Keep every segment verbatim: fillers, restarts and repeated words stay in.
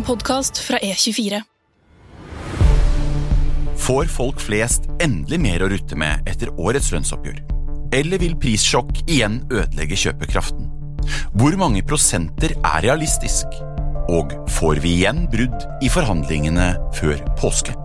podcast fra E tjuefire. Får folk flest endelig mer å rutte med etter årets lønnsoppgjør? Eller vil prissjokk igjen ødelegge kjøpekraften? Hvor mange prosenter er realistisk? Og får vi igjen brudd i forhandlingene før påske?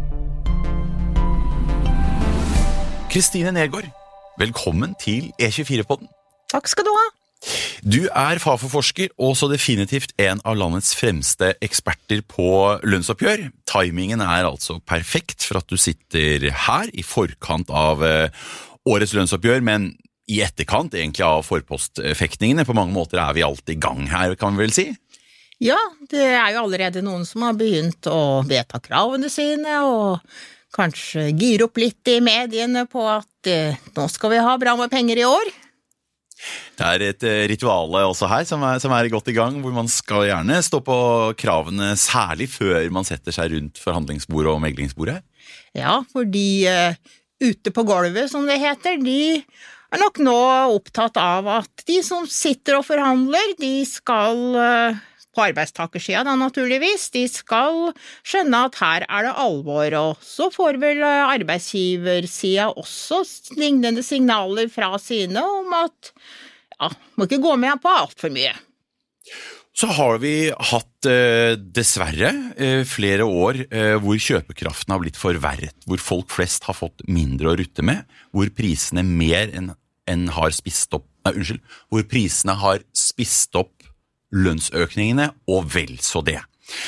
Kristine Nergård, velkommen til E tjuefire-podden. Takk skal du ha. Du er Fafo-forsker og så definitivt en av landets fremste eksperter på lønnsoppgjør. Timingen er altså perfekt for at du sitter her i forkant av årets lønnsoppgjør, men i etterkant egentlig av forpostfektningene. På mange måter er vi alltid i gang her, kan vi vel si? Ja, det er jo allerede noen som har begynt å vedta kravene sine, og kanskje gire opp litt i mediene på at eh, nå skal vi ha bra med penger i år. Det er et rituale også her som er, som er godt i gang, hvor man skal gjerne stå på kravene, særlig før man setter seg rundt forhandlingsbordet og meglingsbordet. Ja, fordi uh, ute på gulvet, som det heter, de er nok nå opptatt av at de som sitter og forhandler, de skal, uh, på arbeidstakersiden da naturligvis, de skal skjønne at her er det alvor, og så får vel arbeidsgiversiden også lignende signaler fra sine om at ja, må ikke gå med på alt for mye. Så har vi hatt eh, dessverre eh, flere år eh, hvor kjøpekraften har blitt forverret, hvor folk flest har fått mindre å rutte med, hvor prisene mer enn en har spist opp, nei, unnskyld, hvor prisene har spist opp lønnsøkningene og vel så det.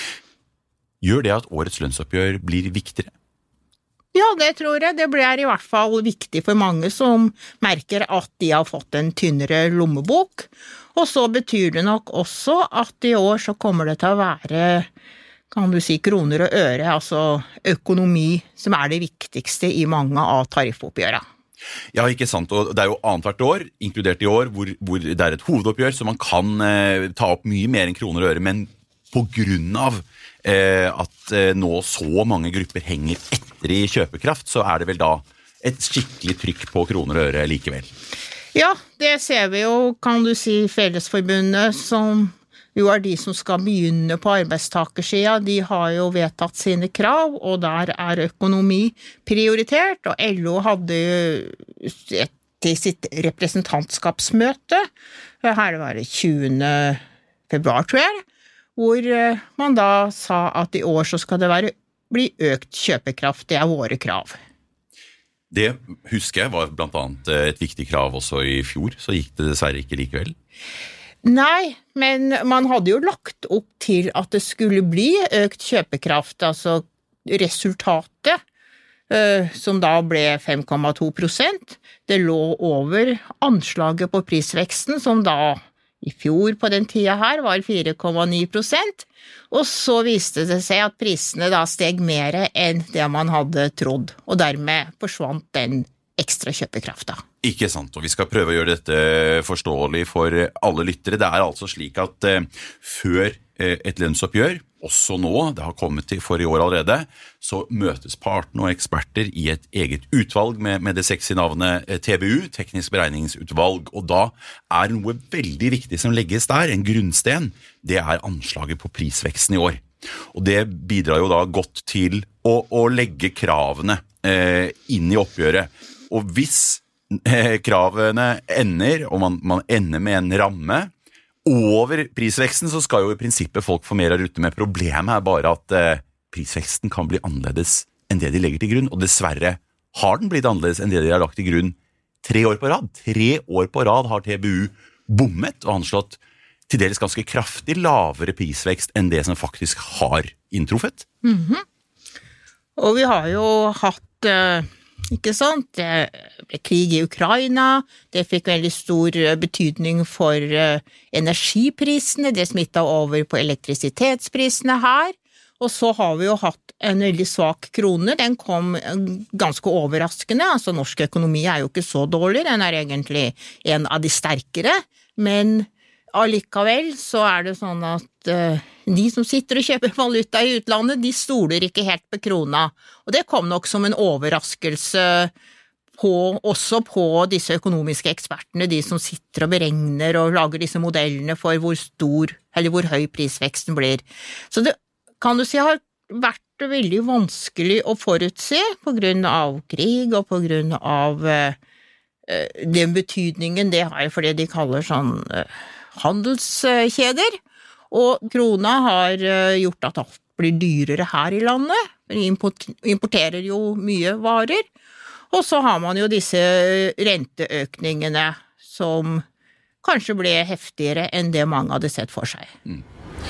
Gjør det at årets lønnsoppgjør blir viktigere? Ja, det tror jeg. Det blir i hvert fall viktig for mange som merker at de har fått en tynnere lommebok. Og så betyr det nok også at i år så kommer det til å være, kan du si, kroner og øre, altså økonomi, som er det viktigste i mange av tariffoppgjørene. Ja, ikke sant, og det er jo annet hvert år, inkludert i år, hvor, hvor det er et hovedoppgjør, så man kan eh, ta opp mye mer enn kroner og øre, men på grunn av eh, at eh, nå så mange grupper henger etter i kjøpekraft, så er det vel da et skikkelig trykk på kroner og øre likevel. Ja, det ser vi jo, kan du si, Fellesforbundet, som jo er de som skal begynne på arbeidstakersiden. De har jo vedtatt sine krav, og der er økonomi prioritert, og L O hadde et, til sitt representantskapsmøte, her var det tjuende februar, tror jeg, hvor man da sa at i år så skal det være, bli økt kjøpekraft, det er våre krav. Det husker jeg var blant annet et viktig krav også i fjor, så gikk det dessverre ikke likevel. Nei, men man hadde jo lagt opp til at det skulle bli økt kjøpekraft, altså resultatet, uh, som da ble fem komma to prosent, det lå over anslaget på prisveksten, som da i fjor på den tida her var fire komma ni prosent, og så viste det seg at prisene da steg mer enn det man hadde trodd, og dermed forsvant den ekstra kjøpekrafta. Ikke sant, og vi skal prøve å gjøre dette forståelig for alle lyttere. Det er altså slik at eh, før eh, et lønnsoppgjør, også nå, det har kommet til for i år allerede, så møtes partene og eksperter i et eget utvalg med, med det sexy navnet eh, T B U, Teknisk beregningsutvalg, og da er noe veldig viktig som legges der, en grunnsten, det er anslaget på prisveksten i år. Og det bidrar jo da godt til å, å legge kravene eh, inn i oppgjøret. Og hvis eh, kravene ender, og man, man ender med en ramme over prisveksten, så skal jo i prinsippet folk få mer å rutte med. Problemet er bare at eh, prisveksten kan bli annerledes enn det de legger til grunn, og dessverre har den blitt annerledes enn det de har lagt til grunn tre år på rad. Tre år på rad har T B U bommet og anslått til dels ganske kraftig lavere prisvekst enn det som faktisk har inntruffet. Mm-hmm. Og vi har jo hatt, ikke sant, det ble krig i Ukraina, det fikk veldig stor betydning for energiprisene, det smittet over på elektrisitetsprisene her, og så har vi jo hatt en veldig svak krone, den kom ganske overraskende, altså norsk økonomi er jo ikke så dårlig, den er egentlig en av de sterkere, men allikevel så er det sånn at uh, de som sitter og kjøper valuta i utlandet, de stoler ikke helt på krona. Og det kom nok som en overraskelse på, også på disse økonomiske ekspertene, de som sitter og beregner og lager disse modellene for hvor stor, eller hvor høy prisveksten blir. Så det kan du si har vært veldig vanskelig å forutse på grunn av krig og på grunn av uh, den betydningen det har for det de kaller sånn uh, handelskjeder, og krona har uh, gjort at alt blir dyrere her i landet. Vi import- importerer jo mye varer, og så har man jo disse renteøkningene som kanskje ble heftigere enn det mange hadde sett for seg. Mm.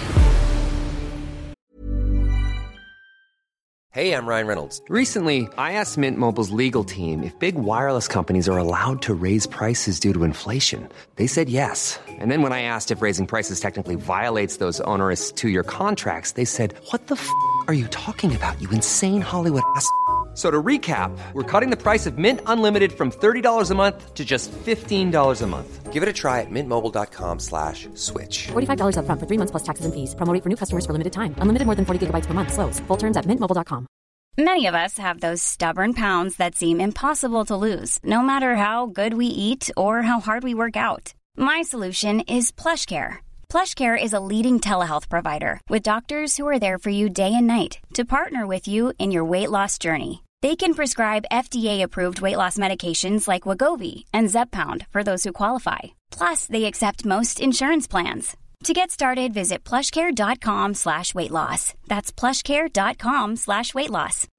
Hey, I'm Ryan Reynolds. Recently, I asked Mint Mobile's legal team if big wireless companies are allowed to raise prices due to inflation. They said yes. And then when I asked if raising prices technically violates those onerous two-year contracts, they said, what the f*** are you talking about, you insane Hollywood ass f- So to recap, we're cutting the price of Mint Unlimited from thirty dollars a month to just fifteen dollars a month. Give it a try at mintmobile.com slash switch. forty-five dollars up front for three months plus taxes and fees. Promo rate for new customers for limited time. Unlimited more than forty gigabytes per month. Slows full terms at mint mobile dot com. Many of us have those stubborn pounds that seem impossible to lose, no matter how good we eat or how hard we work out. My solution is PlushCare. PlushCare is a leading telehealth provider with doctors who are there for you day and night to partner with you in your weight loss journey. They can prescribe F D A-approved weight loss medications like Wegovy and Zepbound for those who qualify. Plus, they accept most insurance plans. To get started, visit plushcare.com slash weight loss. That's plushcare.com slash weight loss.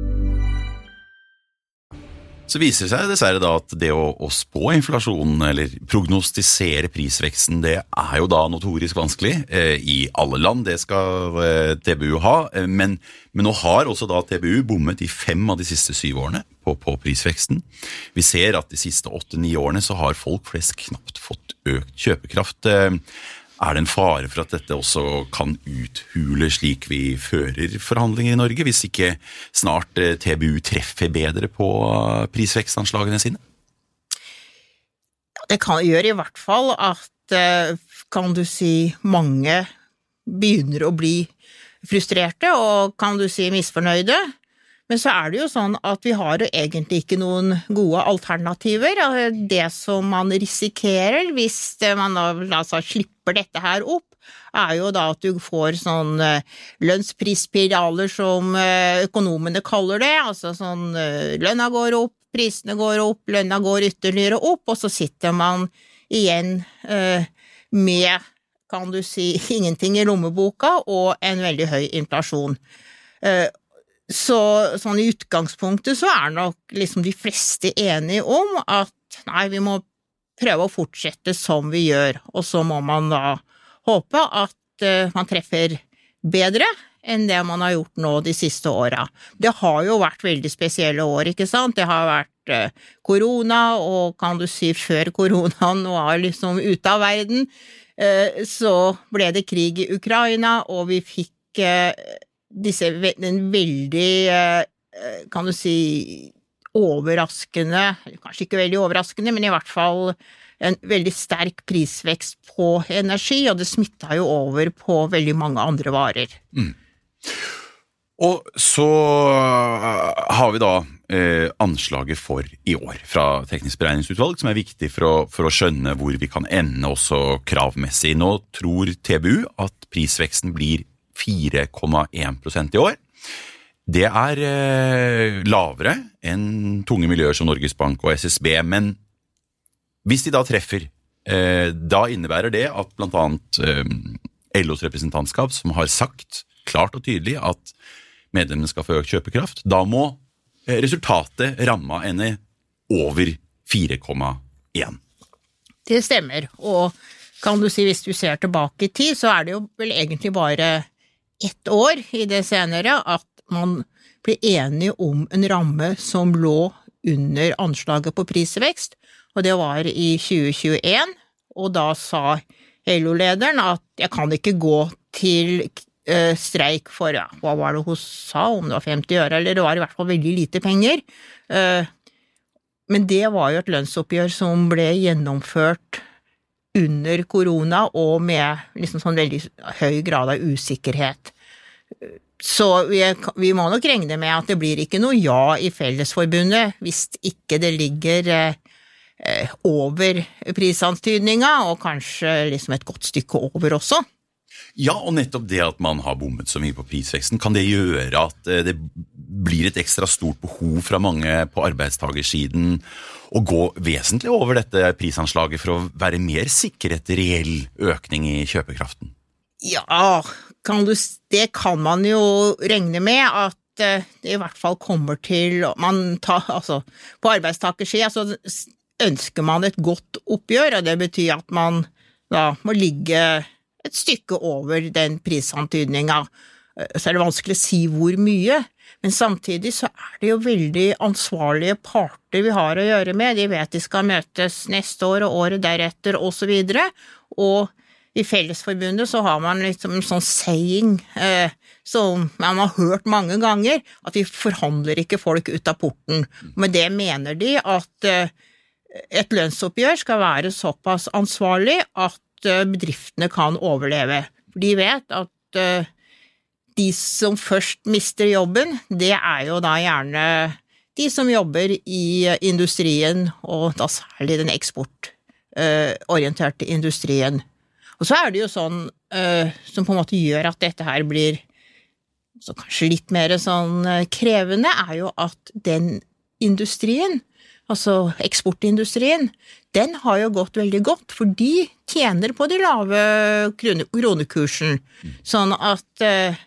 Så viser det seg dessverre da at det å, å spå inflasjonen eller prognostisere prisveksten, det er jo da notorisk vanskelig eh, i alle land. Det skal eh, T B U ha, eh, men, men nå har også da T B U bommet i fem av de siste syv årene på, på prisveksten. Vi ser at de siste åtte-ni årene så har folk flest knapt fått økt kjøpekraft. Eh, Er det en fare for at dette også kan uthule slik vi fører forhandlinger i Norge, hvis ikke snart T B U treffer bedre på prisvekstanslagene sine? Det kan gjøre i hvert fall at, kan du si, mange begynner å bli frustrerte og kan du si misfornøyde. Men så er det jo sånn at vi har jo egentlig ikke noen gode alternativer. Det som man risikerer hvis man altså slipper dette her opp, er jo da at du får sånn lønnsprisspiraler som økonomene kaller det. Altså sånn lønna går opp, prisene går opp, lønna går ytterligere opp, og så sitter man igjen med, kan du si, ingenting i lommeboka og en veldig høy inflasjon. Så sånn i utgangspunktet så er nok liksom de fleste enige om at nei, vi må prøve å fortsette som vi gjør, og så må man da håpe at uh, man treffer bedre enn det man har gjort nå de siste årene. Det har jo vært veldig spesielle år, ikke sant? Det har vært uh, korona, og kan du si før koronaen var liksom ute av verden, uh, så ble det krig i Ukraina, og vi fikk uh, disse, en veldig, kan du si, overraskende, kanskje ikke veldig overraskende, men i hvert fall en veldig sterk prisvekst på energi, og det smittet jo over på veldig mange andre varer. Mm. Og så har vi da eh, anslaget for i år fra Teknisk beregningsutvalg, som er viktig for å, for å skjønne hvor vi kan ende også kravmessig. Nå tror T B U at prisveksten blir fire komma én prosent i år. Det er eh, lavere enn tunge miljøer som Norges Bank og S S B, men hvis de da treffer, eh, da innebærer det at blant annet eh, L O's representantskap, som har sagt klart og tydelig at medlemmene skal få økt kjøpekraft, da må eh, resultatet ramme ende over fire komma én. Det stemmer, og kan du si hvis du ser tilbake i tid, så er det jo vel egentlig bare ett år i det senere at man ble enige om en ramme som lå under anslaget på prisvekst, og det var i tjue tjueen, og da sa L O-lederen at jeg kan ikke gå til uh, streik for, ja, hva var det hun sa, om det var femti øre, eller det var i hvert fall veldig lite penger. Uh, men det var jo et lønnsoppgjør som ble gjennomført under korona og med liksom sånn veldig høy grad av usikkerhet. Så vi, vi må nok regne med at det blir ikke noe ja i Fellesforbundet hvis ikke det ligger eh, over prisantydninga, og kanskje liksom et godt stykke over også. Ja, og nettopp det at man har bommet så mye på prisveksten, kan det gjøre at det blir et ekstra stort behov fra mange på arbeidstagersiden å gå vesentlig over dette prisanslaget for å være mer sikker etter reell økning i kjøpekraften? Ja, kan du, det kan man jo regne med at det i hvert fall kommer til, man tar, altså på arbeidstakersiden så ønsker man et godt oppgjør, og det betyr at man da må ligge et stykke over den prisantydningen. Så er det vanskelig å si hvor mye, men samtidig så er det jo veldig ansvarlige parter vi har å gjøre med. De vet de skal møtes neste år og året deretter og så videre, og i Fellesforbundet så har man liksom en sånn saying eh, som man har hørt mange ganger, at vi forhandler ikke folk ut av porten. Med det mener de at eh, et lønnsoppgjør skal være såpass ansvarlig at eh, bedriftene kan overleve. For de vet at eh, de som først mister jobben, det er jo da gjerne de som jobber i industrien, og da særlig den eksportorienterte eh, industrien. Og så er det jo sånn, uh, som på en måte gjør at dette her blir så kanskje litt mer sånn krevende, er jo at den industrien, altså eksportindustrien, den har jo gått veldig godt, for de tjener på de lave kronekursen. Sånn at uh,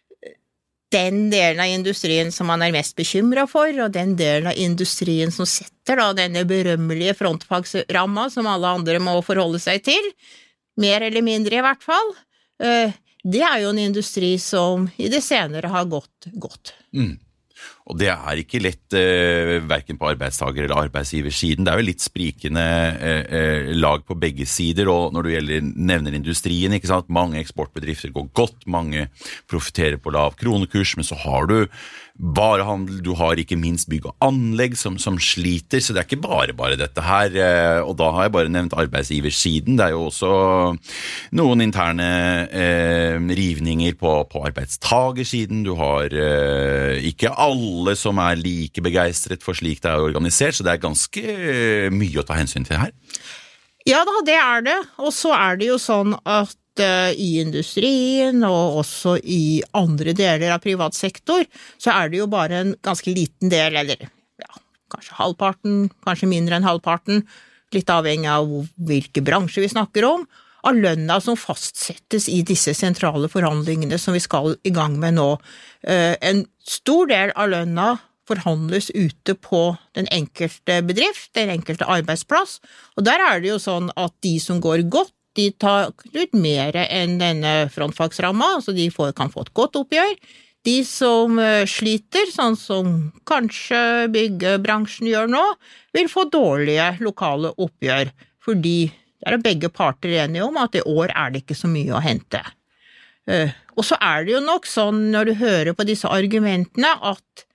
den delen av industrien som man er mest bekymret for, og den delen av industrien som setter da denne berømmelige frontfagsramma som alle andre må forholde seg til, mer eller mindre i hvert fall, det er jo en industri som i det senere har gått godt. Mm. Og det er ikke lett eh, hverken på arbeidstager- eller arbeidsgiversiden. Det er jo litt sprikende eh, lag på begge sider, og når du gjelder, nevner industrien, ikke sant? Mange eksportbedrifter går godt, mange profiterer på lav kronekurs, men så har du varehandel, du har ikke minst bygg og anlegg som, som sliter, så det er ikke bare bare dette her, eh, og da har jeg bare nevnt arbeidsgiversiden. Det er jo også noen interne eh, rivninger på, på arbeidstagersiden. Du har eh, ikke alle som er like begeistret for slik det er organisert, så det er ganske mye å ta hensyn til her. Ja da, det er det, og så er det jo sånn at i industrien og også i andre deler av privat sektor, så er det jo bare en ganske liten del, eller ja, kanskje halvparten, kanskje mindre enn halvparten, litt avhengig av hvilke bransjer vi snakker om, av lønna som fastsettes i disse sentrale forhandlingene som vi skal i gang med nå. En stor del av lønna forhandles ute på den enkelte bedrift, den enkelte arbeidsplass, og der er det jo sånn at de som går godt, de tar ut mer enn denne frontfagsramma, så de får, kan få et godt oppgjør. De som sliter, sånn som kanskje byggebransjen gjør nå, vil få dårlige lokale oppgjør, fordi der er begge parter enige om at i år er det ikke så mye å hente. Og så er det jo nok sånn, når du hører på disse argumentene, at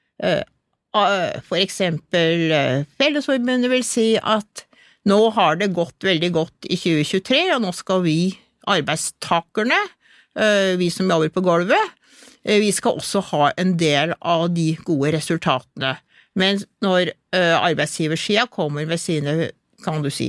for eksempel Fellesforbundet vil si at nå har det gått veldig godt i tjue tjuetre, og nå skal vi, arbeidstakerne, vi som jobber på gulvet, vi skal også ha en del av de gode resultatene. Men når arbeidsgiversiden kommer med sine, kan du si,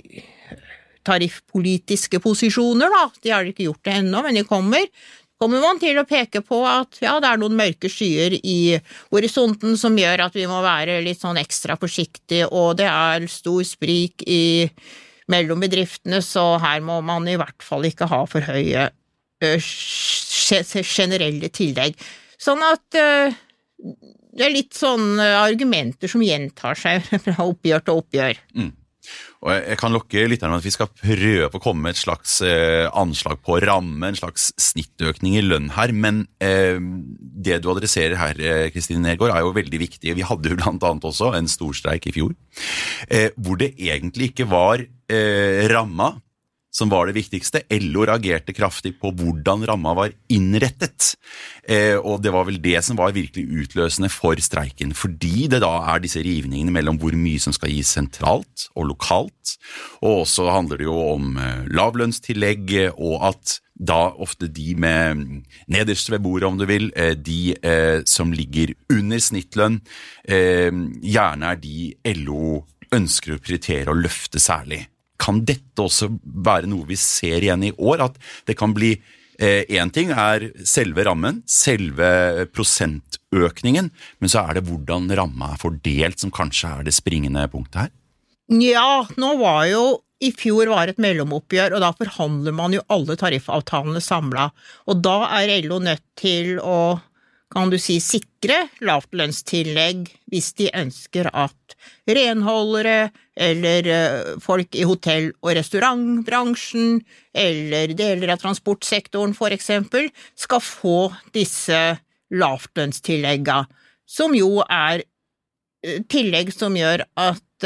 tariffpolitiske posisjoner, da, de har ikke gjort det ennå, men de kommer, kommer man til å peke på at ja, det er noen mørke skyer i horisonten som gjør at vi må være litt sånn ekstra forsiktige, og det er stor sprik i mellom bedriftene, så her må man i hvert fall ikke ha for høye uh, generelle tillegg. Sånn at uh, det er litt sånne argumenter som gjentar seg fra oppgjør til oppgjør. Mm. Og jeg kan lokke litt med at vi skal prøve å komme med et slags eh, anslag på ramme, en slags snittøkning i lønn her, men eh, det du adresserer her, Kristine Nergård, er jo veldig viktig. Vi hadde jo blant annet også en storstreik i fjor, eh, hvor det egentlig ikke var eh, ramma som var det viktigste. L O reagerte kraftig på hvordan ramma var innrettet, eh, og det var vel det som var virkelig utløsende for streiken, fordi det da er disse rivningene mellom hvor mye som skal gis sentralt og lokalt, og også handler det jo om eh, lavlønnstillegg, og at da ofte de med nederst ved bordet, om du vil, eh, de eh, som ligger under snittlønn, eh, gjerne er de L O ønsker å prioritere og løfte særlig. kan dette også være noe vi ser igjen i år, at det kan bli eh, en ting er selve rammen, selve prosentøkningen, men så er det hvordan ramma er fordelt som kanskje er det springende punktet her? Ja, nå var jo I fjor var et mellomoppgjør, og da forhandler man jo alle tariffavtalene samlet. Og da er L O nødt til å, kan du si, sikre lavtlønnstillegg hvis de ønsker at renholdere eller folk I hotell- og restaurantbransjen eller deler av transportsektoren for eksempel skal få disse lavtlønnstilleggene, som jo er tillegg som gjør at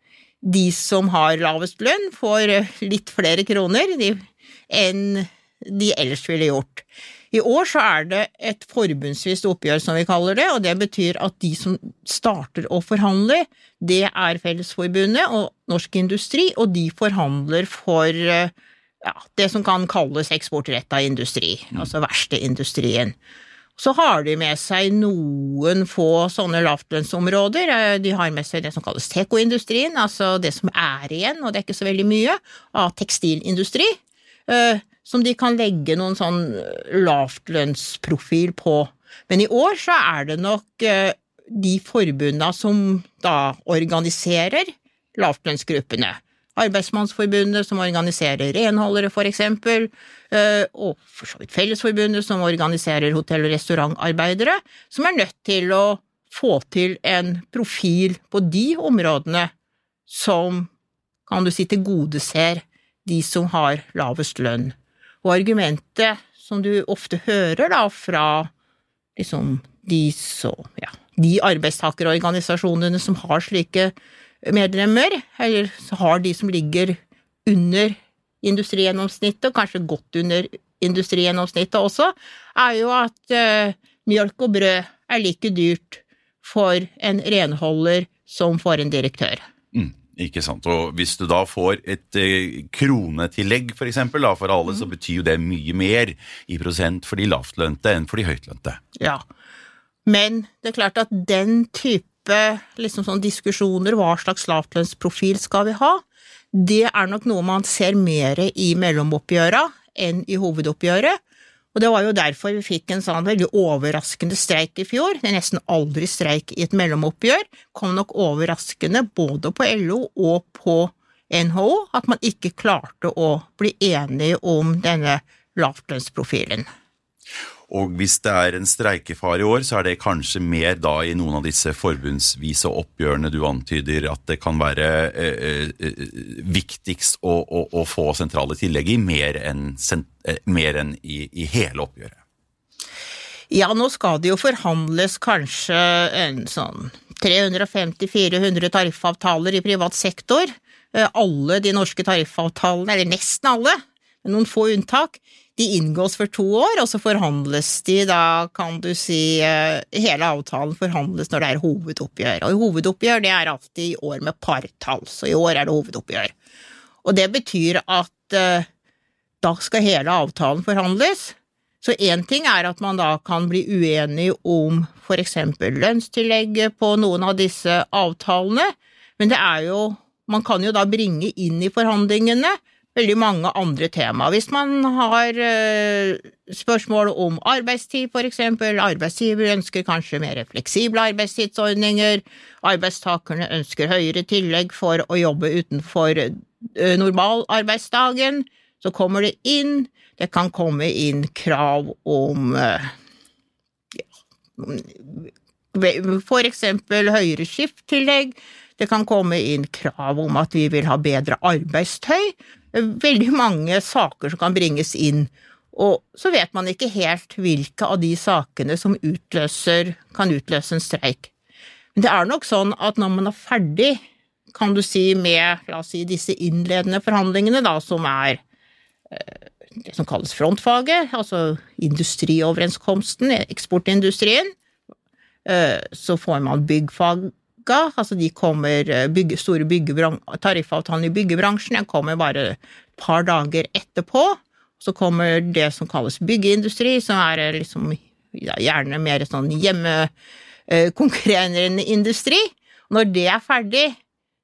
de som har lavest lønn får litt flere kroner enn de ellers ville gjort. I år så er det et forbundsvist oppgjør som vi kaller det, og det betyr at de som starter å forhandle, det er Fellesforbundet og Norsk Industri, og de forhandler for ja, det som kan kalles eksportrettet industri, mm. altså verste industrien. Så har de med seg noen få sånne lavtlønnsområder. De har med seg det som kalles tekoindustrien, altså det som er igjen, og det er ikke så veldig mye, av tekstilindustri, som de kan legge noen sånn lavtlønnsprofil på. Men I år så er det nok de forbundene som da organiserer lavtlønnsgruppene. Arbeidsmannsforbundet som organiserer renholdere for eksempel, og for så vidt Fellesforbundet som organiserer hotell- og restaurantarbeidere, som er nødt til å få til en profil på de områdene som, kan du si, tilgodeser de som har lavest lønn. Og argumentet som du ofte hører da fra liksom, de, så, ja, de arbeidstakerorganisasjonene som har slike medlemmer, eller så har de som ligger under industrigjennomsnittet, og kanskje godt under industrigjennomsnittet også, er jo at uh, mjølk og brød er like dyrt for en renholder som for en direktør. Mm, ikke sant, og hvis du da får et eh, kronetillegg for eksempel, da, for alle, mm. så betyr jo det mye mer I prosent for de lavtlønte enn for de høytlønte. Ja, men det er klart at den type liksom sånn diskusjoner, hva slags lavtlønnsprofil skal vi ha, det er nok noe man ser mer I mellomoppgjøret enn I hovedoppgjøret, og det var jo derfor vi fikk en sånn veldig overraskende streik I fjor. Det er nesten aldri streik I et mellomoppgjør, kom nok overraskende både på L O og på N H O, at man ikke klarte å bli enige om denne lavtlønnsprofilen. Og hvis det er en streikefare I år, så er det kanskje mer da I noen av disse forbundsvise oppgjørene du antyder at det kan være eh, eh, viktigst å, å, å få sentrale tillegg I, mer enn, eh, mer enn I, I hele oppgjøret. Ja, nå skal det jo forhandles kanskje en sånn tre hundre femti til fire hundre tariffavtaler I privat sektor. Eh, alle de norske tariffavtalene, eller nesten alle, med noen få unntak, de inngås for to år, og så forhandles de, da kan du si, hele avtalen forhandles når det er hovedoppgjør. Og hovedoppgjør, det er alltid I år med partall, så I år er det hovedoppgjør. Og det betyr at uh, da skal hele avtalen forhandles. Så en ting er at man da kan bli uenig om for eksempel lønnstillegget på noen av disse avtalene, men det er jo, man kan jo da bringe inn I forhandlingene veldig mange andre tema. Hvis man har uh, spørsmål om arbeidstid, for eksempel, arbeidsgiver ønsker kanskje mer fleksible arbeidstidsordninger, arbeidstakerne ønsker høyere tillegg for å jobbe utenfor uh, normalarbeidsdagen, så kommer det inn, det kan komme inn krav om uh, ja, for eksempel høyere skifttillegg, det kan komme inn krav om at vi vil ha bedre arbeidstøy, veldig mange saker som kan bringes inn, og så vet man ikke helt hvilke av de sakene som utløser, kan utløse en streik. Men det er nok sånn at når man er ferdig, kan du si med, la oss si, disse innledende forhandlingene da, som er eh, det som kalles frontfaget, altså industrioverenskomsten, eksportindustrien, eh, så får man byggfag, altså de kommer bygge, store tariffavtalen I byggebransjen, den kommer bare et par dager etterpå, så kommer det som kalles byggeindustri, som er liksom, ja, gjerne mer sånn hjemmekonkurrerende industri. Når det er ferdig,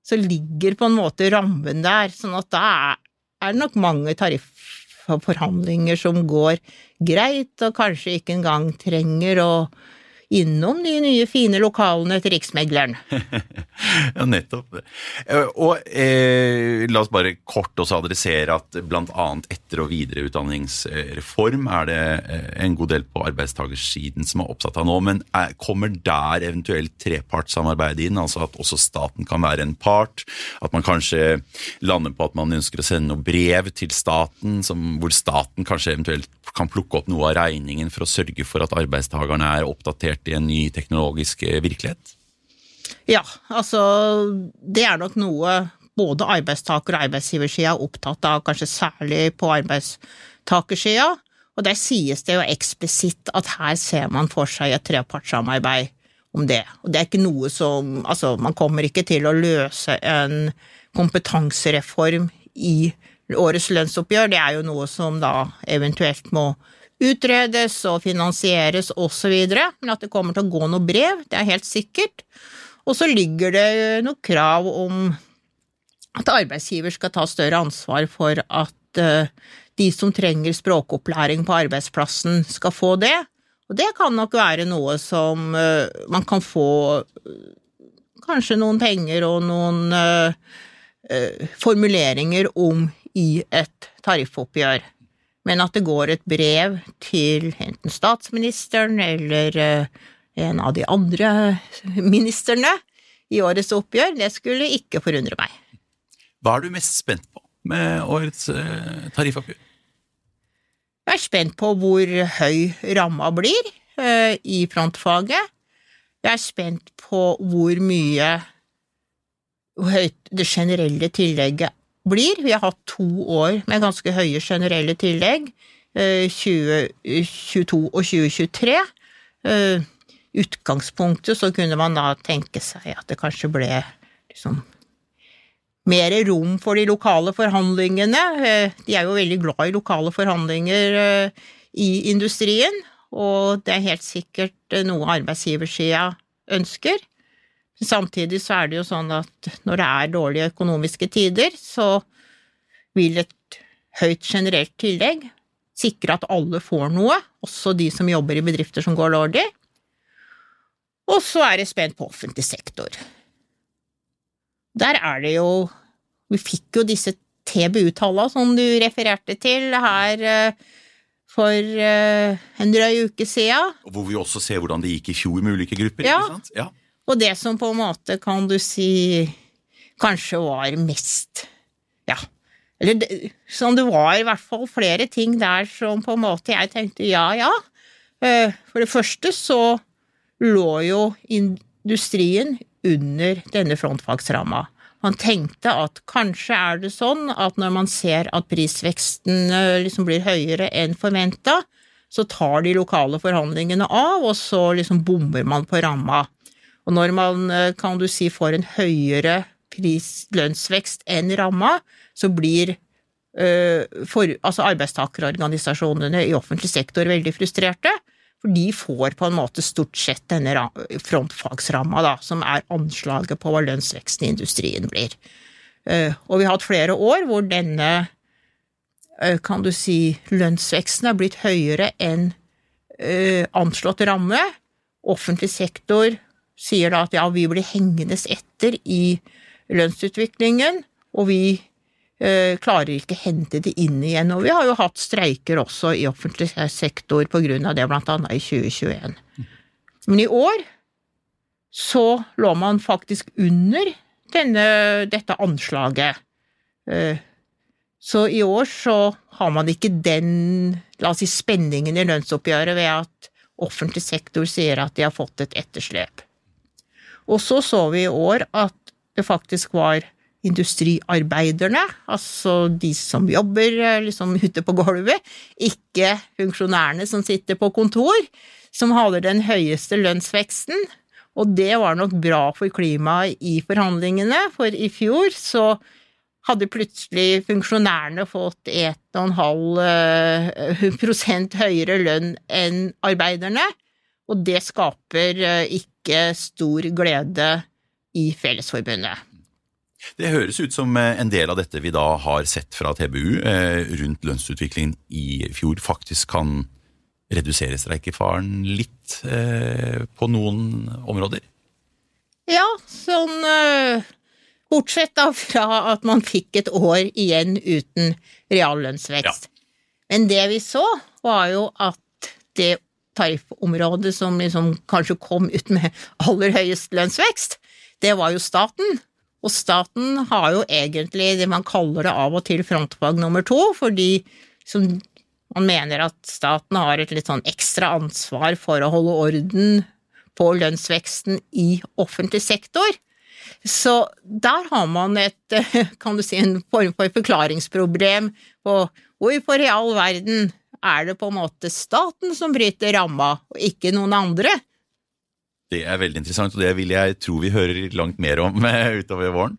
så ligger på en måte rammen der, sånn at da er det nok mange tarifforhandlinger som går greit, og kanskje ikke engang trenger å innom de nye fine lokalene til Riksmegleren. Ja, nettopp. Og eh, la oss bare kort også adressere at blant annet etter- og videreutdanningsreform er det en god del på arbeidstagersiden som er oppsatt av nå, men er, kommer der eventuelt trepartssamarbeid inn, altså at også staten kan være en part, at man kanskje lander på at man ønsker å sende noe brev til staten, som, hvor staten kanskje eventuelt kan plukke opp noe av regningen for å sørge for at arbeidstagerne er oppdatert i en ny teknologisk virkelighet? Ja, altså det er nok noe både arbeidstaker- og arbeidsgiversiden er opptatt av, kanskje særlig på arbeidstakersiden, og der sies det jo eksplisitt at her ser man for seg et trepartssamarbeid om det. Og det er ikke noe som, altså man kommer ikke til å løse en kompetansereform i årets lønnsoppgjør, det er jo noe som da eventuelt må utredes og finansieres og så videre, men at det kommer til å gå noe brev, det er helt sikkert. Og så ligger det noe krav om at arbeidsgiver skal ta større ansvar for at uh, de som trenger språkopplæring på arbeidsplassen skal få det, og det kan nok være noe som uh, man kan få uh, kanskje noen penger og noen uh, uh, formuleringer om i et tariffoppgjør, men at det går et brev til enten statsministeren eller en av de andre ministerne i årets oppgjør, det skulle ikke forundre meg. Hva er du mest spent på med årets tariffoppgjør? Jeg er spent på hvor høy ramma blir uh, i frontfaget. Jeg er spent på hvor mye hvor høyt det generelle tillegget blir. Vi har hatt to år med ganske høye generelle tillegg, tjue tjueto og tjue tjuetre. Utgangspunktet så kunne man da tenke seg at det kanskje ble liksom mer rom for de lokale forhandlingene. De er jo veldig glad i lokale forhandlinger i industrien, og det er helt sikkert noe arbeidsgiversiden ønsker. Samtidig så er det jo sånn at når det er dårlige økonomiske tider, så vil et høyt generelt tillegg sikre at alle får noe, også de som jobber i bedrifter som går dårlig. Og så er det spent på offentlig sektor. Der er det jo, vi fikk jo disse T B U-tallene som du refererte til her for en drøy uke siden. Og hvor vi også ser hvordan det gikk i fjor med ulike grupper, ja. Ikke sant? Ja. Og det som på en måte, kan du si, kanskje var mest, ja, eller det, som det var i hvert fall flere ting der som på en måte jeg tenkte, ja, ja. For det første så lå jo industrien under denne frontfagsramma. Man tenkte at kanskje er det sånn at når man ser at prisveksten liksom blir høyere enn forventet, så tar de lokale forhandlingene av, og så liksom bomber man på ramma. Og når man, kan du si, får en høyere prislønnsvekst enn ramma, så blir uh, for, altså arbeidstakerorganisasjonene i offentlig sektor veldig frustrerte, for de får på en måte stort sett denne frontfagsramma da, som er anslaget på hva lønnsveksten i industrien blir. Uh, og vi har hatt flere år hvor denne, uh, kan du si, lønnsveksten er blitt høyere enn uh, anslått ramme. Offentlig sektor sier da at ja, vi blir hengende etter i lønnsutviklingen, og vi eh, klarer ikke hente det inn igjen. Og vi har jo hatt streiker også i offentlig sektor på grunn av det, blant annet i tjue tjueen. Men i år så lå man faktisk under denne, dette anslaget. Eh, så i år så har man ikke den, la oss si, spenningen i lønnsoppgjøret ved at offentlig sektor sier at de har fått et etterslep. Og så så vi i år at det faktisk var industriarbeiderne, altså de som jobber liksom ute på gulvet, ikke funksjonærene som sitter på kontor, som hadde den høyeste lønnsveksten, og det var nok bra for klimaet i forhandlingene, for i fjor så hadde plutselig funksjonærene fått en komma fem prosent høyere lønn enn arbeiderne, og det skaper ikke stor glede i Fellesforbundet. Det høres ut som en del av dette vi da har sett fra T B U eh, rundt lønnsutviklingen i fjor faktisk kan redusere streikefaren litt eh, på noen områder. Ja, sånn eh, bortsett da fra at man fikk et år igjen uten reallønnsvekst. Ja. Men det vi så var jo at det tariffområdet som liksom kanskje kom ut med aller høyest lønnsvekst, det var jo staten. Og staten har jo egentlig det man kaller det av og til frontfag nummer to, fordi som man mener at staten har et litt sånn ekstra ansvar for å holde orden på lønnsveksten i offentlig sektor. Så der har man et, kan du si, en form for forklaringsproblem på hvor på real verden er det på en måte staten som bryter ramma, og ikke noen andre. Det er veldig interessant, og det vil jeg tro vi hører langt mer om utover våren.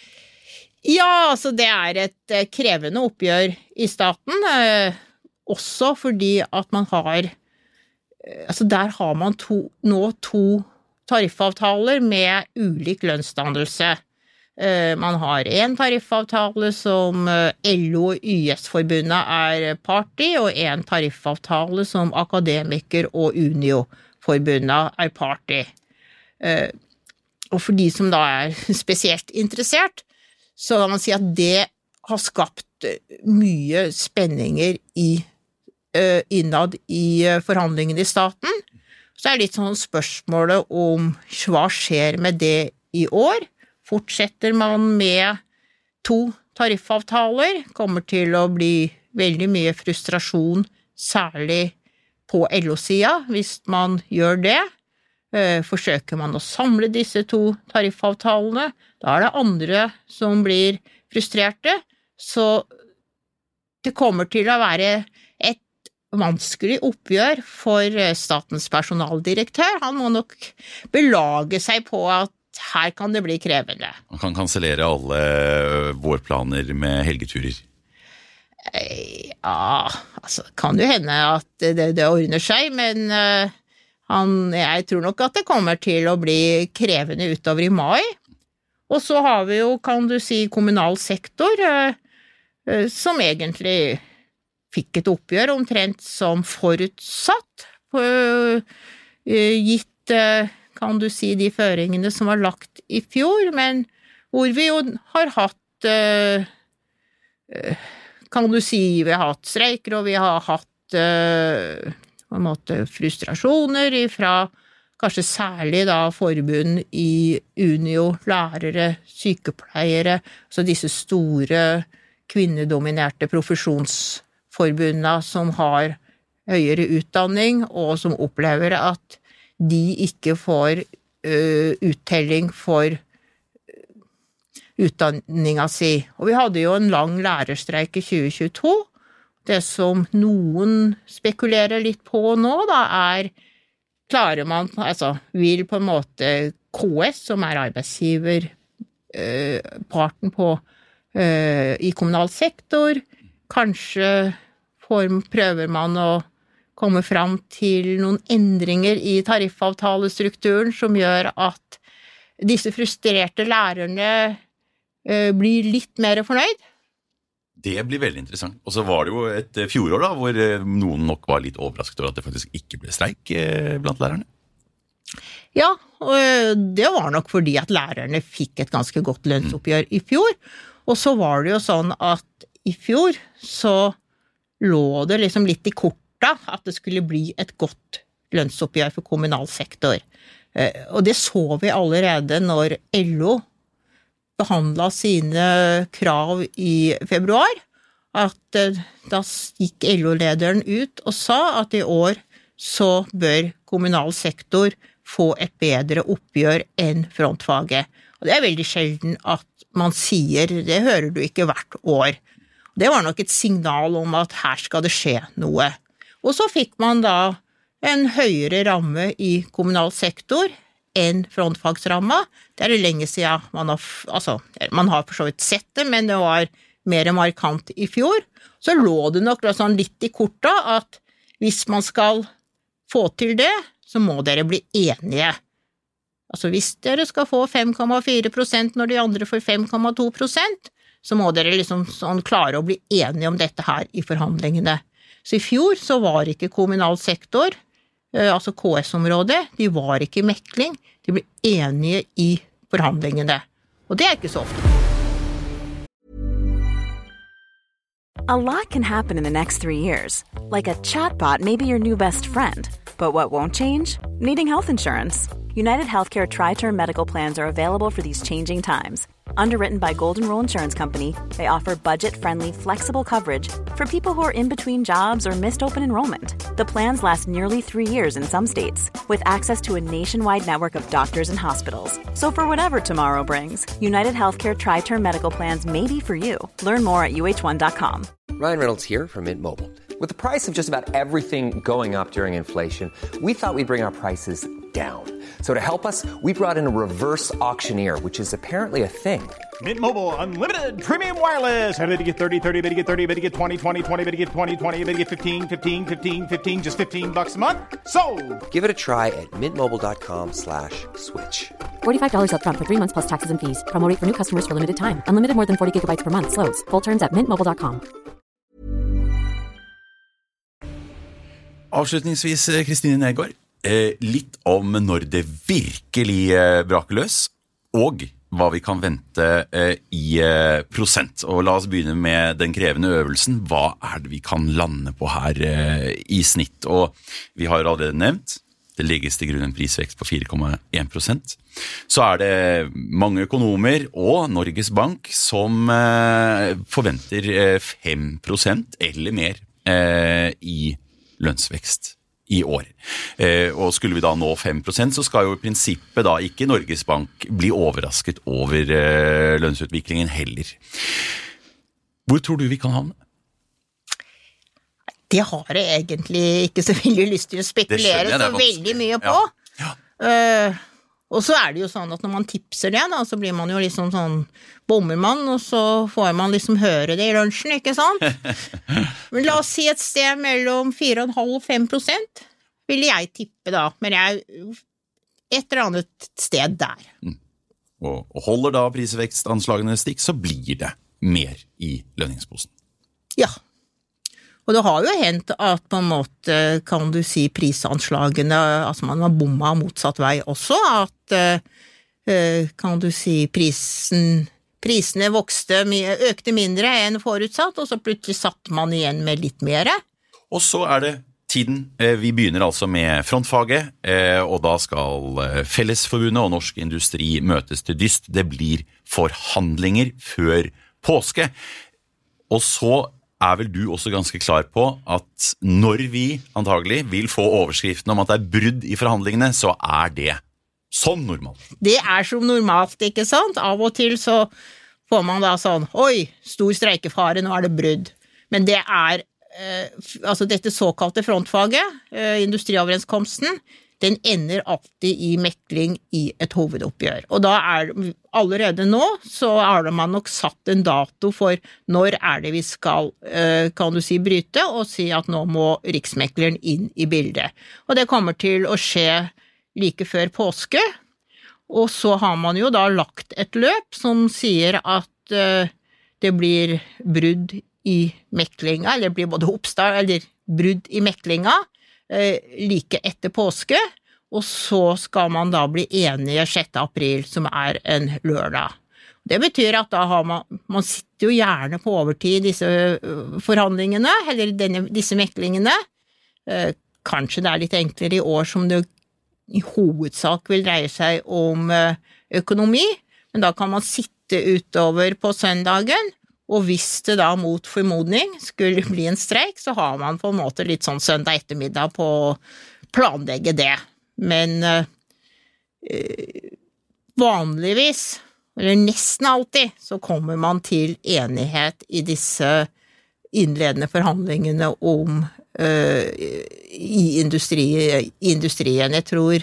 Ja, altså det er et krevende oppgjør i staten, eh, også fordi at man har, altså der har man to, nå to tariffavtaler med ulik lønnsdannelse. Eh, man har en tariffavtale som L O og Y S-forbundet er part i, og en tariffavtale som Akademiker og Unio-forbundet er part i. Eh, og for de som da er spesielt interessert, så kan man si at det har skapt mye spenninger i, uh, innad i forhandlingene i staten. Så er det litt sånn spørsmålet om hva skjer med det i år. Fortsetter man med to tariffavtaler, kommer til å bli veldig mye frustrasjon, særlig på L O-sida, hvis man gjør det. Uh, forsøker man å samle disse to tariffavtalene, da er det andre som blir frustrerte, så det kommer til å være et vanskelig oppgjør for statens personaldirektør. Han må nok belage seg på at her kan det bli krevende. Man kan kansellere alle vårplaner med helgeturer. Ja, altså kan jo hende at det, det ordner seg, men uh, han, jeg tror nok at det kommer til å bli krevende utover i mai. Og så har vi jo, kan du si, kommunal sektor, uh, uh, som egentlig fikk et oppgjør omtrent som forutsatt, uh, uh, gitt, uh, kan du si, de føringene som var lagt i fjor, men hvor vi jo har hatt, uh, uh, kan du si, vi har hatt streiker, og vi har hatt uh, på en måte frustrasjoner fra kanskje særlig da forbund i Unio, lærere, sykepleiere, så disse store kvinnedominerte profesjonsforbundene som har høyere utdanning, og som opplever at de ikke får uh, uttelling for utdanninga si. Og vi hadde jo en lang lærerstreik i tjue tjueto. Det som noen spekulerer litt på nå da, er klarer man, altså vil på en måte K S, som er arbeidsgiver, eh, parten på eh, i kommunal sektor, kanskje form, prøver man å komme fram til noen endringer i tariffavtalestrukturen som gjør at disse frustrerte lærerne eh, blir litt mer fornøyd. Det blir veldig interessant. Og så var det jo et fjorår da, hvor noen nok var litt overrasket over at det faktisk ikke ble streik blant lærerne. Ja, og det var nok fordi at lærerne fikk et ganske godt lønnsoppgjør i fjor. Og så var det jo sånn at i fjor så lå det liksom litt i korta at det skulle bli et godt lønnsoppgjør for kommunal sektor. Og det så vi allerede når L O behandlet sine krav i februar, at da gikk L O-lederen ut og sa at i år så bør kommunal sektor få et bedre oppgjør enn frontfaget. Og det er veldig sjelden at man sier, det hører du ikke hvert år. Det var nok et signal om at her skal det skje noe. Og så fikk man da en høyere ramme i kommunal sektor enn frontfagsramma. Det er det lenge siden man har, altså, man har for så vidt sett det, men det var mer markant i fjor. Så lå det nok sånn litt i korta at hvis man skal få til det, så må dere bli enige. Altså hvis dere skal få fem komma fire prosent når de andre får fem komma to prosent, så må dere liksom sånn klare å bli enige om dette her i forhandlingene. Så i fjor så var ikke kommunal sektor, altså K S-området, de var ikke i mekling, de ble enige i forhandlingene. Og det er ikke så ofte. A lot can happen in the next three years. Like a chatbot may be your new best friend. But what won't change? Needing health insurance. United Healthcare Tri-Term Medical Plans are available for these changing times. Underwritten by Golden Rule Insurance Company, they offer budget-friendly, flexible coverage for people who are in between jobs or missed open enrollment. The plans last nearly three years in some states, with access to a nationwide network of doctors and hospitals. So for whatever tomorrow brings, United Healthcare Tri-Term Medical Plans may be for you. Learn more at U H one dot com. Ryan Reynolds here from Mint Mobile. With the price of just about everything going up during inflation, we thought we'd bring our prices down. So to help us, we brought in a reverse auctioneer, which is apparently a thing. Mint Mobile Unlimited Premium Wireless. How to get thirty, thirty, how to get thirty, how to get twenty, twenty, twenty, how to get twenty, twenty, how to get fifteen, fifteen, fifteen, fifteen, just fifteen bucks a month? Sold! Give it a try at mintmobile.com slash switch. forty-five dollars up front for three months plus taxes and fees. Promo rate for new customers for limited time. Unlimited more than forty gigabytes per month. Slows full terms at mint mobile dot com. Avslutningsvis, Kristine Nergård, eh, litt om når det virkelig eh, braker løs, og hva vi kan vente eh, i eh, prosent. Og la oss begynne med den krevende øvelsen. Hva er det vi kan lande på her eh, i snitt? Og vi har allerede nevnt, det legges til grunn en prisvekst på fire komma en prosent. Så er det mange økonomer og Norges Bank som eh, forventer eh, fem prosent eller mer eh, i lønnsvekst i år. Eh, og skulle vi da nå fem prosent, så skal jo i prinsippet da ikke Norges Bank bli overrasket over eh, lønnsutviklingen heller. Hvor tror du vi kan havne? Det har jeg egentlig ikke så veldig lyst til å spekulere så veldig mye på. Ja. Ja. Uh, og så er det jo sånn at når man tipser det, da, så blir man jo liksom sånn bommermann, og så får man liksom høre det i lunsjen, ikke sant? Men la oss si et sted mellom fire komma fem og fem prosent, vil jeg tippe da, men jeg et eller annet sted der. Mm. Og, og holder da prisvekstanslagene stikk, så blir det mer i lønningsposen. Ja. Og det har jo hendt at på en måte, kan du si, prisanslagene, altså man har bomma motsatt vei også, at kan du si prisen, prisene vokste, økte mindre enn forutsatt, og så plutselig satt man igjen med litt mer. Og så er det tiden. Vi begynner altså med frontfaget, og da skal Fellesforbundet og Norsk Industri møtes til dyst. Det blir forhandlinger før påske. Og så er vel du også ganske klar på at når vi antagelig vil få overskriften om at det er brudd i forhandlingene, så er det som normalt. Det er som normalt, ikke sant? Av og til så får man da sånn, oi, stor streikefare, nå er det brudd. Men det er, eh, altså dette såkalte frontfaget, eh, industrioverenskomsten, den ender alltid i mekling i et hovedoppgjør. Og da er allerede nå, så har man nok satt en dato for når er det vi skal, kan du si, bryte, og si at nå må riksmekleren inn i bildet. Og det kommer til å skje like før påske, og så har man jo da lagt et løp som sier at det blir brudd i meklinga, eller det blir både oppstart eller brudd i meklinga, like etter påske, og så skal man da bli enige sjette april, som er en lørdag. Det betyr at da har man, man sitter jo gjerne på overtid i disse forhandlingene, eller denne, disse meklingene. Kanskje det er litt enklere i år som det i hovedsak vil dreie seg om økonomi, men da kan man sitte utover på søndagen, og hvis det da mot formodning skulle bli en streik, så har man på en måte litt sånn søndag ettermiddag på å planlegge det. Men øh, vanligvis, eller nesten alltid, så kommer man til enighet i disse innledende forhandlingene om øh, i, industri, i industrien. Jeg tror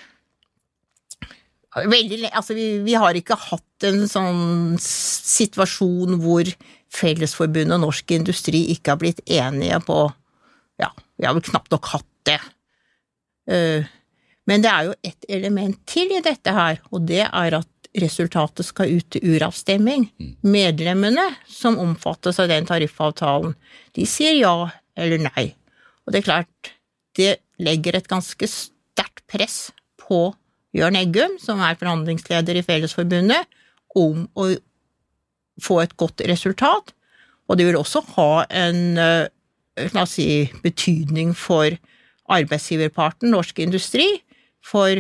Veldig, altså vi, vi har ikke hatt en sånn situasjon hvor Fellesforbundet og Norsk Industri ikke har blitt enige på, ja, vi har vel knapt nok hatt det. Uh, Men det er jo et element til i dette her, og det er at resultatet skal ut til uravstemming. Medlemmene som omfattes av den tariffavtalen, de sier ja eller nei. Og det er klart, det legger et ganske sterkt press på Jørn Eggum, som er forhandlingsleder i Fellesforbundet, om å få et godt resultat. Og det vil også ha en, la oss si, betydning for arbeidsgiverparten, norsk industri, for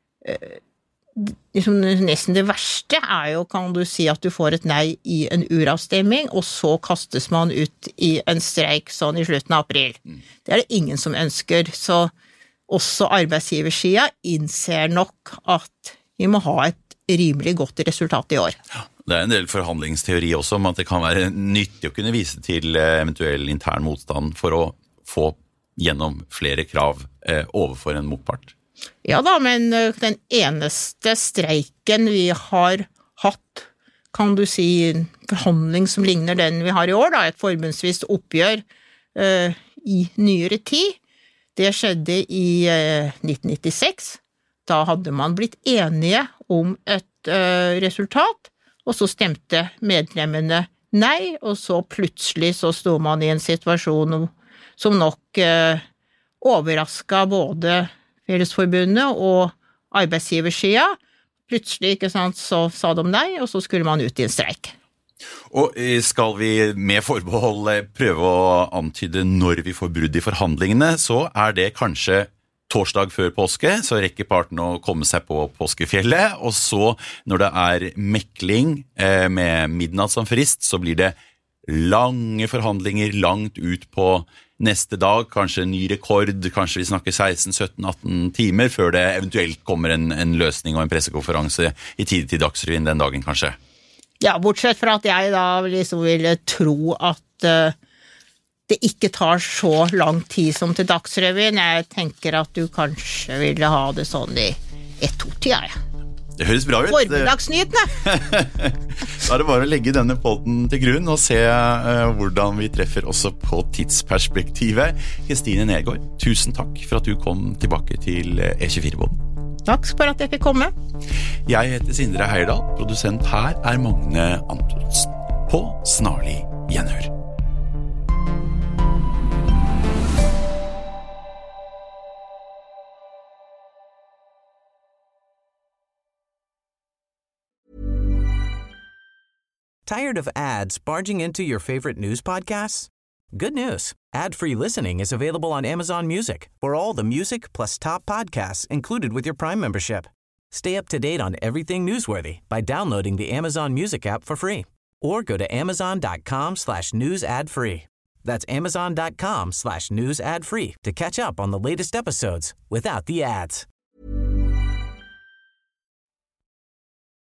liksom, nesten det verste er jo, kan du si, at du får et nei i en uravstemming, og så kastes man ut i en streik sånn i slutten av april. Det er det ingen som ønsker, så også arbeidsgiversida innser nok at vi må ha et rimelig godt resultat i år. Ja, det er en del forhandlingsteori også om at det kan være nyttig å kunne vise til eventuell intern motstand for å få gjennom flere krav eh, overfor en motpart. Ja da, men den eneste streiken vi har hatt, kan du si, en forhandling som ligner den vi har i år, da, et forbundsvist oppgjør uh, i nyere tid, det skjedde i uh, nitten nittiseks. Da hadde man blitt enige om et uh, resultat, og så stemte medlemmene nei, og så plutselig så stod man i en situasjon som nok uh, overrasket både Fellesforbundet og arbeidsgiversida. Plutselig, ikke sant, så sa de nei, og så skulle man ut i en streik. Og skal vi med forbehold prøve å antyde når vi får brudd i forhandlingene, så er det kanskje torsdag før påske, så rekker parten å komme seg på påskefjellet, og så når det er mekling eh, med midnatt som frist, så blir det lange forhandlinger langt ut på neste dag, kanskje en ny rekord, kanskje vi snakker seksten, sytten, atten timer, før det eventuelt kommer en, en løsning og en pressekonferanse i tid til Dagsrevyen den dagen, kanskje. Ja, bortsett fra at jeg da liksom ville tro at uh, det ikke tar så lang tid som til Dagsrevyen. Jeg tenker at du kanskje ville ha det sånn i ett-to-tid, ja. Det høres bra ut. Formiddagsnyhetene! Da er det bare å legge denne podden til grunn og se uh, hvordan vi treffer også på tidsperspektivet. Kristine Nergård, tusen takk for at du kom tilbake til E tjuefire-podden. Takk for at jeg fikk komme. Jeg heter Sindre Heierdal, produsent her er Magne Antonsen. På snarlig gjenhør. Tired of ads barging into your favorite news podcasts? Good news. Ad-free listening is available on Amazon Music for all the music plus top podcasts included with your Prime membership. Stay up to date on everything newsworthy by downloading the Amazon Music app for free or go to amazon.com slash news ad free. That's amazon.com slash news ad free to catch up on the latest episodes without the ads.